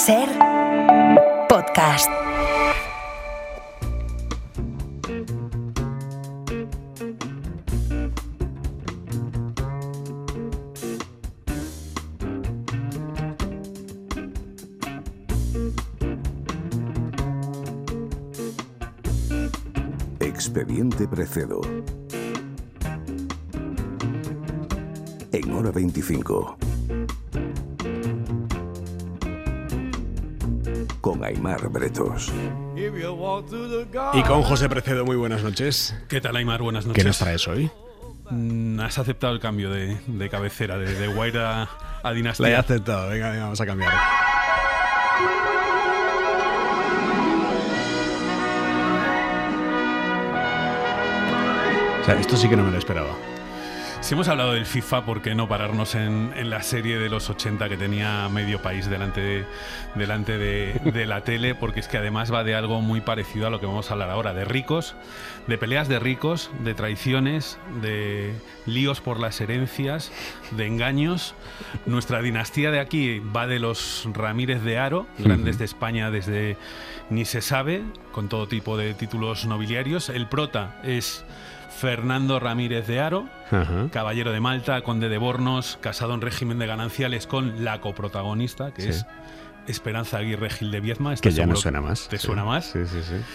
SER Podcast. Expediente Precedo. En Hora 25. Con Aimar Bretos. Y con José Precedo, muy buenas noches. ¿Qué tal, Aimar? Buenas noches. ¿Qué nos traes hoy? Has aceptado el cambio de cabecera, de Wire a Dinastía. La he aceptado, venga, vamos a cambiar. O sea, esto sí que no me lo esperaba. Si hemos hablado del FIFA, ¿por qué no pararnos en la serie de los 80 que tenía medio país delante de la tele? Porque es que además va de algo muy parecido a lo que vamos a hablar ahora, de ricos, de peleas de ricos, de traiciones, de líos por las herencias, de engaños. Nuestra dinastía de aquí va de los Ramírez de Haro, grandes de España desde ni se sabe, con todo tipo de títulos nobiliarios. El prota es Fernando Ramírez de Haro, caballero de Malta, conde de Bornos, casado en régimen de gananciales con la coprotagonista, que es Esperanza Aguirre Gil de Viedma. Que ya no suena más. ¿Te suena más? Sí.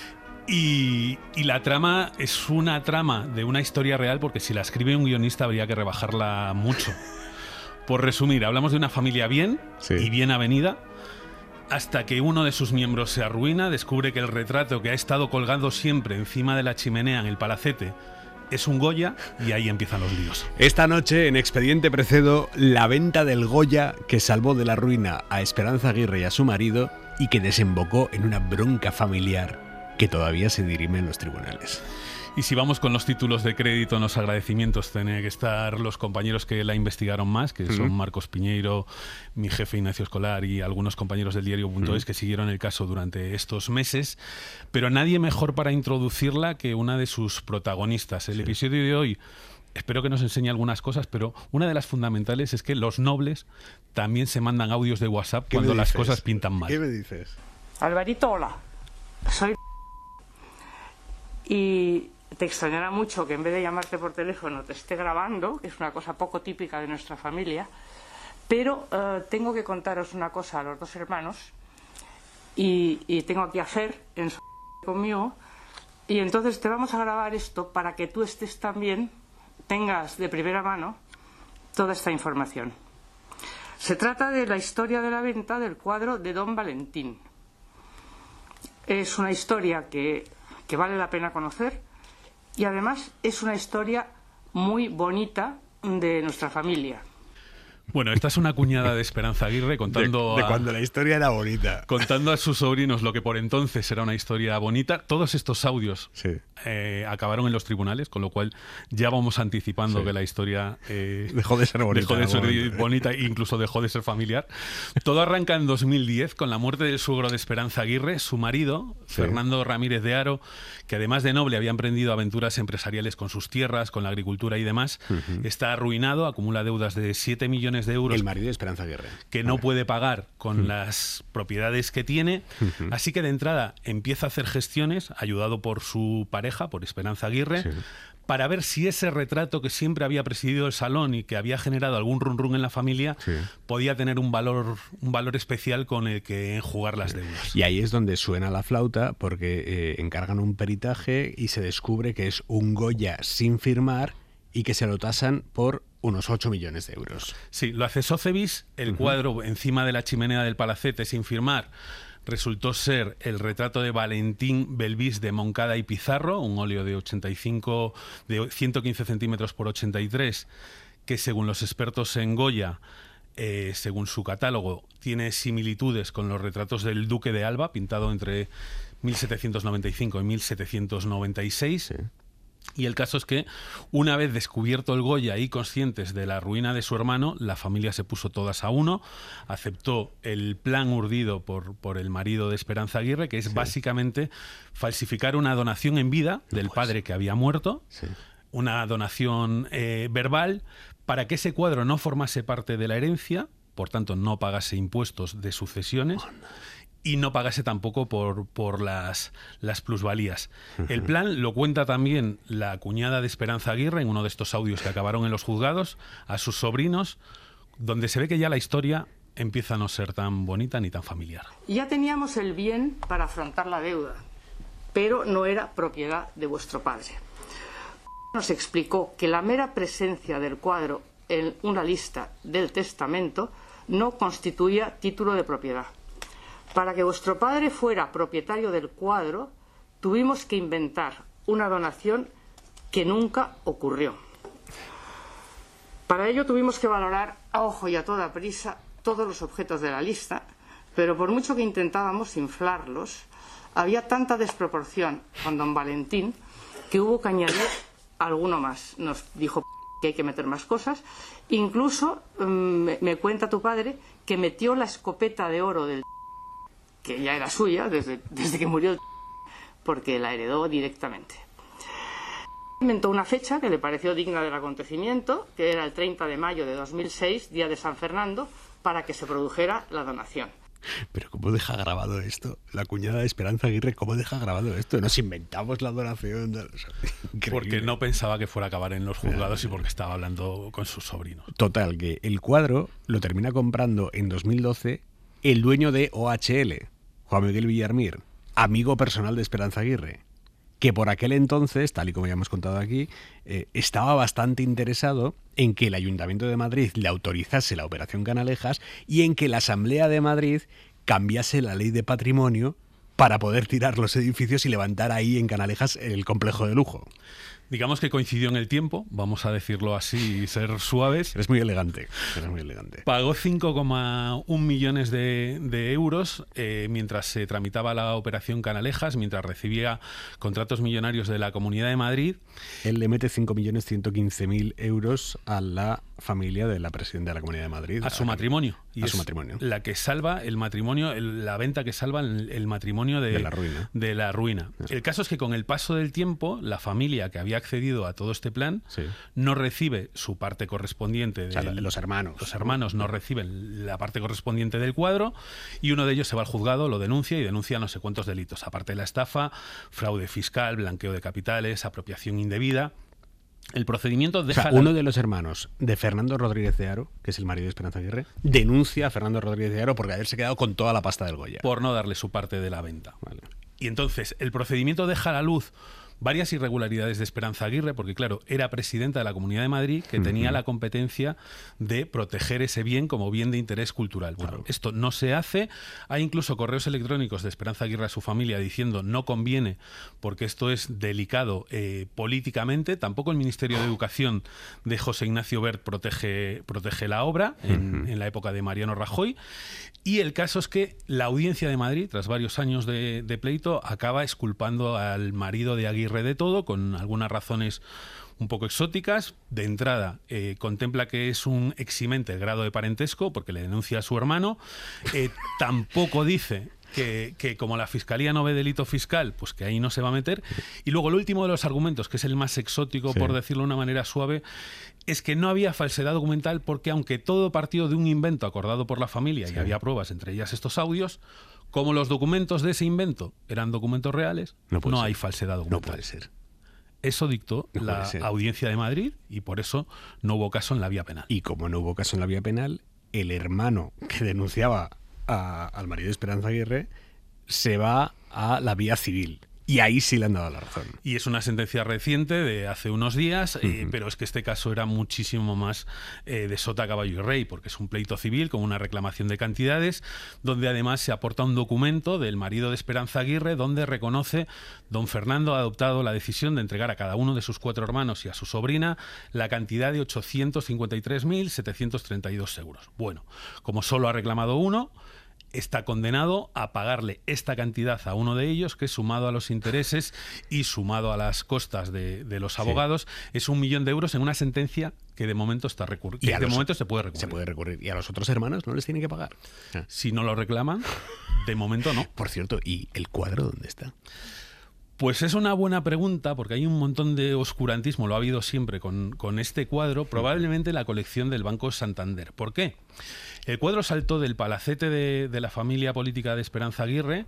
Y la trama es una trama de una historia real, porque si la escribe un guionista habría que rebajarla mucho. Por resumir, hablamos de una familia bien y bien avenida, hasta que uno de sus miembros se arruina, descubre que el retrato que ha estado colgando siempre encima de la chimenea en el palacete es un Goya, y ahí empiezan los líos. Esta noche, en Expediente Precedo, la venta del Goya que salvó de la ruina a Esperanza Aguirre y a su marido y que desembocó en una bronca familiar que todavía se dirime en los tribunales. Y si vamos con los títulos de crédito en los agradecimientos, tienen que estar los compañeros que la investigaron más, que son Marcos Piñeiro, mi jefe Ignacio Escolar y algunos compañeros del diario.es que siguieron el caso durante estos meses, pero nadie mejor para introducirla que una de sus protagonistas. El episodio de hoy espero que nos enseñe algunas cosas, pero una de las fundamentales es que los nobles también se mandan audios de WhatsApp cuando las cosas pintan mal. ¿Qué me dices? Alvarito, hola. Soy... Y te extrañará mucho que en vez de llamarte por teléfono te esté grabando, que es una cosa poco típica de nuestra familia, pero tengo que contaros una cosa a los dos hermanos, y tengo aquí a Fer conmigo, y entonces te vamos a grabar esto para que tú estés también, tengas de primera mano toda esta información. Se trata de la historia de la venta del cuadro de Don Valentín. Es una historia que vale la pena conocer, y además es una historia muy bonita de nuestra familia. Bueno, esta es una cuñada de Esperanza Aguirre contando de cuando la historia era bonita. Contando a sus sobrinos lo que por entonces era una historia bonita. Todos estos audios acabaron en los tribunales, con lo cual ya vamos anticipando que la historia dejó de ser bonita. Dejó de ser bonita e incluso dejó de ser familiar. Todo arranca en 2010 con la muerte del suegro de Esperanza Aguirre, su marido, Fernando Ramírez de Haro, que además de noble había emprendido aventuras empresariales con sus tierras, con la agricultura y demás. Está arruinado, acumula deudas de 7 millones de euros. El marido de Esperanza Aguirre. Que no puede pagar con las propiedades que tiene. Así que de entrada empieza a hacer gestiones, ayudado por su pareja, por Esperanza Aguirre, para ver si ese retrato que siempre había presidido el salón y que había generado algún run en la familia podía tener un valor especial con el que enjugar las deudas. Y ahí es donde suena la flauta, porque encargan un peritaje y se descubre que es un Goya sin firmar y que se lo tasan por unos 8 millones de euros. Sí, lo hace Sotheby's. El cuadro encima de la chimenea del palacete sin firmar resultó ser el retrato de Valentín Belvis de Moncada y Pizarro, un óleo de 115 centímetros por 83, que según los expertos en Goya, según su catálogo, tiene similitudes con los retratos del Duque de Alba, pintado entre 1795 y 1796. Y el caso es que, una vez descubierto el Goya y conscientes de la ruina de su hermano, la familia se puso todas a uno, aceptó el plan urdido por el marido de Esperanza Aguirre, que es básicamente falsificar una donación en vida del padre que había muerto, una donación verbal, para que ese cuadro no formase parte de la herencia por tanto no pagase impuestos de sucesiones y no pagase tampoco por las plusvalías. El plan lo cuenta también la cuñada de Esperanza Aguirre en uno de estos audios que acabaron en los juzgados a sus sobrinos, donde se ve que ya la historia empieza a no ser tan bonita ni tan familiar. Ya teníamos el bien para afrontar la deuda, pero no era propiedad de vuestro padre. Nos explicó que la mera presencia del cuadro en una lista del testamento no constituía título de propiedad. Para que vuestro padre fuera propietario del cuadro, tuvimos que inventar una donación que nunca ocurrió. Para ello tuvimos que valorar a ojo y a toda prisa todos los objetos de la lista, pero por mucho que intentábamos inflarlos, había tanta desproporción con don Valentín que hubo que añadir alguno más. Nos dijo que hay que meter más cosas. Incluso me cuenta tu padre que metió la escopeta de oro del que ya era suya desde que murió, porque la heredó directamente. Inventó una fecha que le pareció digna del acontecimiento, que era el 30 de mayo de 2006, día de San Fernando, para que se produjera la donación. Pero ¿cómo deja grabado esto? La cuñada de Esperanza Aguirre, ¿cómo deja grabado esto? Nos inventamos la donación. O sea, porque no pensaba que fuera a acabar en los juzgados y porque estaba hablando con sus sobrinos. Total, que el cuadro lo termina comprando en 2012 el dueño de OHL, Juan Miguel Villarmir, amigo personal de Esperanza Aguirre, que por aquel entonces, tal y como ya hemos contado aquí, estaba bastante interesado en que el Ayuntamiento de Madrid le autorizase la Operación Canalejas y en que la Asamblea de Madrid cambiase la ley de patrimonio para poder tirar los edificios y levantar ahí en Canalejas el complejo de lujo. Digamos que coincidió en el tiempo, vamos a decirlo así y ser suaves. Eres muy elegante, eres muy elegante. Pagó 5,1 millones de euros mientras se tramitaba la Operación Canalejas, mientras recibía contratos millonarios de la Comunidad de Madrid. Él le mete 5.115.000 euros a la familia de la presidenta de la Comunidad de Madrid. A su matrimonio. Y a su matrimonio. La que salva el matrimonio, la venta que salva el matrimonio de la ruina. Sí. El caso es que con el paso del tiempo, la familia que había accedido a todo este plan no recibe su parte correspondiente. O sea, los hermanos. Los hermanos no reciben la parte correspondiente del cuadro y uno de ellos se va al juzgado, lo denuncia y denuncia no sé cuántos delitos. Aparte de la estafa, fraude fiscal, blanqueo de capitales, apropiación indebida. El procedimiento deja... O sea, uno de los hermanos de Fernando Rodríguez de Haro, que es el marido de Esperanza Aguirre, denuncia a Fernando Rodríguez de Haro por haberse quedado con toda la pasta del Goya. Por no darle su parte de la venta. Vale. Y entonces, el procedimiento deja a la luz varias irregularidades de Esperanza Aguirre, porque claro, era presidenta de la Comunidad de Madrid que tenía la competencia de proteger ese bien como bien de interés cultural. Bueno, claro. Esto no se hace. Hay incluso correos electrónicos de Esperanza Aguirre a su familia diciendo no conviene porque esto es delicado políticamente. Tampoco el Ministerio de Educación de José Ignacio Wert protege la obra en la época de Mariano Rajoy. Y el caso es que la Audiencia de Madrid, tras varios años de pleito, acaba exculpando al marido de Aguirre de todo, con algunas razones un poco exóticas. De entrada, contempla que es un eximente el grado de parentesco, porque le denuncia a su hermano. Tampoco dice que como la Fiscalía no ve delito fiscal, pues que ahí no se va a meter. Y luego el último de los argumentos, que es el más exótico, por decirlo de una manera suave, es que no había falsedad documental porque aunque todo partió de un invento acordado por la familia y había pruebas, entre ellas estos audios, como los documentos de ese invento eran documentos reales, no hay falsedad documental. No puede ser. Eso dictó la Audiencia de Madrid y por eso no hubo caso en la vía penal. Y como no hubo caso en la vía penal, el hermano que denunciaba al marido de Esperanza Aguirre se va a la vía civil. Y ahí sí le han dado la razón. Y es una sentencia reciente de hace unos días, pero es que este caso era muchísimo más de sota, caballo y rey, porque es un pleito civil con una reclamación de cantidades, donde además se aporta un documento del marido de Esperanza Aguirre, donde reconoce don Fernando ha adoptado la decisión de entregar a cada uno de sus 4 hermanos y a su sobrina la cantidad de 853.732 euros. Bueno, como solo ha reclamado uno, está condenado a pagarle esta cantidad a uno de ellos, que sumado a los intereses y sumado a las costas de los abogados, es 1 millón de euros en una sentencia que de momento está recurriendo. De momento se puede recurrir. Se puede recurrir. ¿Y a los otros hermanos no les tienen que pagar? Si no lo reclaman, de momento no. Por cierto, ¿y el cuadro dónde está? Pues es una buena pregunta, porque hay un montón de oscurantismo, lo ha habido siempre con este cuadro, probablemente la colección del Banco Santander. ¿Por qué? El cuadro saltó del palacete de la familia política de Esperanza Aguirre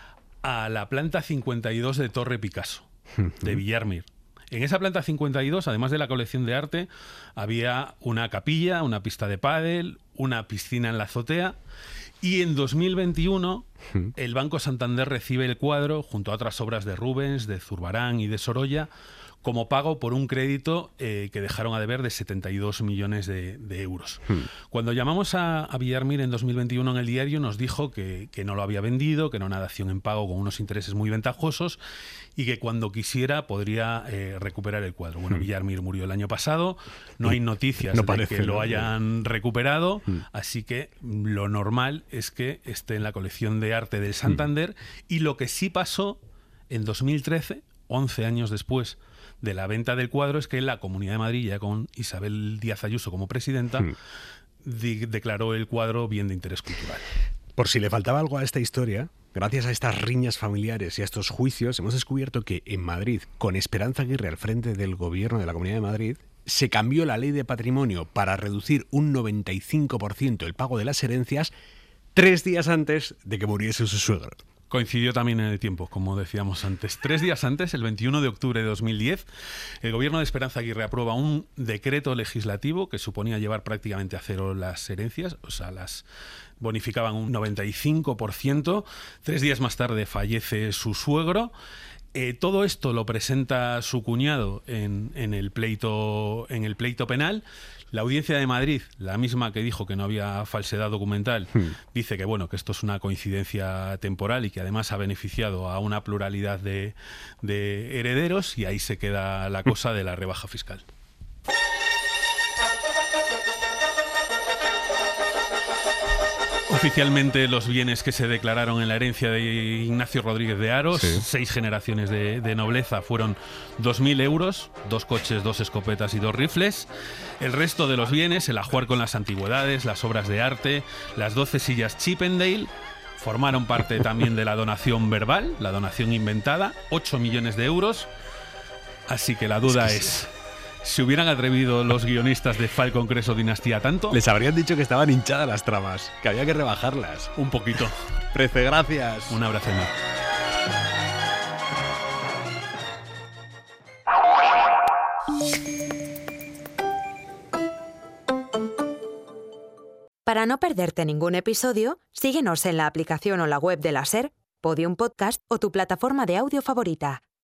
a la planta 52 de Torre Picasso, de Villarmir. En esa planta 52, además de la colección de arte, había una capilla, una pista de pádel, una piscina en la azotea. Y en 2021, el Banco Santander recibe el cuadro, junto a otras obras de Rubens, de Zurbarán y de Sorolla, como pago por un crédito que dejaron a deber de 72 millones de euros. Cuando llamamos a Villarmir en 2021 en el diario, nos dijo que no lo había vendido, que era una dación en pago con unos intereses muy ventajosos y que cuando quisiera podría recuperar el cuadro. Bueno, Villarmir murió el año pasado, no hay noticias de que lo hayan recuperado, así que lo normal es que esté en la colección de arte del Santander. Y lo que sí pasó en 2013, 11 años después de la venta del cuadro, es que la Comunidad de Madrid, ya con Isabel Díaz Ayuso como presidenta, declaró el cuadro bien de interés cultural. Por si le faltaba algo a esta historia, gracias a estas riñas familiares y a estos juicios, hemos descubierto que en Madrid, con Esperanza Aguirre al frente del gobierno de la Comunidad de Madrid, se cambió la ley de patrimonio para reducir un 95% el pago de las herencias 3 días antes de que muriese su suegro. Coincidió también en el tiempo, como decíamos antes. 3 días antes, el 21 de octubre de 2010, el gobierno de Esperanza Aguirre aprueba un decreto legislativo que suponía llevar prácticamente a cero las herencias, o sea, las bonificaban un 95%. 3 días más tarde fallece su suegro. Todo esto lo presenta su cuñado en el pleito penal. La Audiencia de Madrid, la misma que dijo que no había falsedad documental, dice que bueno, que esto es una coincidencia temporal y que además ha beneficiado a una pluralidad de herederos, y ahí se queda la cosa de la rebaja fiscal. Oficialmente los bienes que se declararon en la herencia de Ignacio Rodríguez de Aros, 6 generaciones de nobleza, fueron 2.000 euros, 2 coches, 2 escopetas y 2 rifles. El resto de los bienes, el ajuar con las antigüedades, las obras de arte, las 12 sillas Chippendale, formaron parte también de la donación verbal, la donación inventada, 8 millones de euros. Así que la duda es... ¿Se hubieran atrevido los guionistas de Falcon Crest o Dinastía tanto? Les habrían dicho que estaban hinchadas las tramas, que había que rebajarlas. Un poquito. Prece, gracias. Un abrazo enorme. Para no perderte ningún episodio, síguenos en la aplicación o la web de la SER, Podium Podcast o tu plataforma de audio favorita.